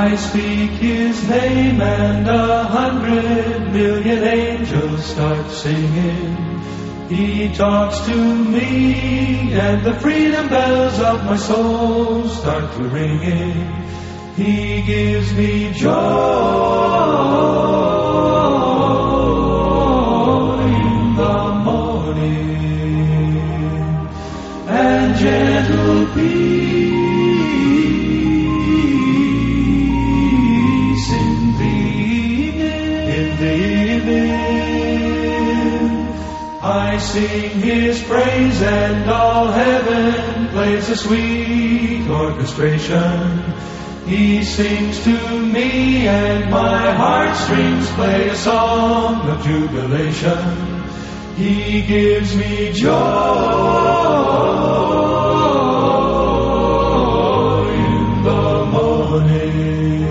I speak His name and 100 million angels start singing. He talks to me and the freedom bells of my soul start to ringing. He gives me joy in the morning and gentle peace in the evening. I sing His praise and all heaven plays a sweet orchestration. He sings to me and my heartstrings play a song of jubilation. He gives me joy in the morning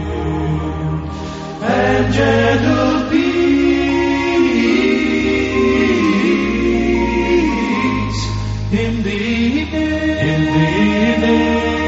and gentle peace in the evening.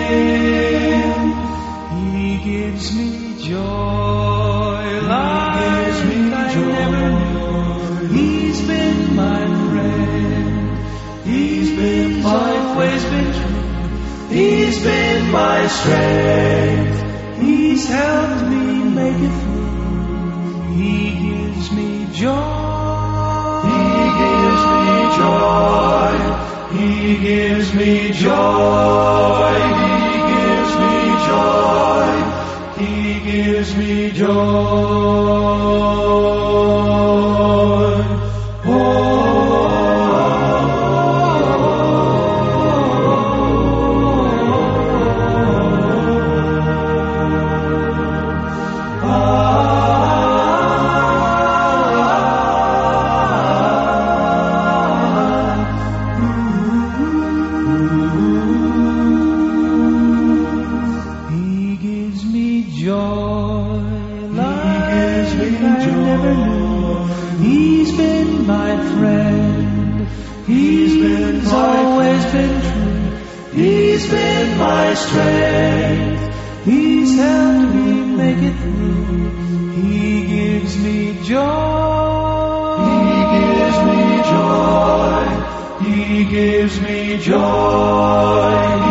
He gives me joy like I never knew. He's been my friend. He's been always been true. He's been my strength. He's helped me make it through. He gives me joy. He gives me joy. He gives me joy. He gives me joy. He's been my friend. He's been always been true. He's been my strength. He's helped me make it through. He gives me joy. He gives me joy. He gives me joy.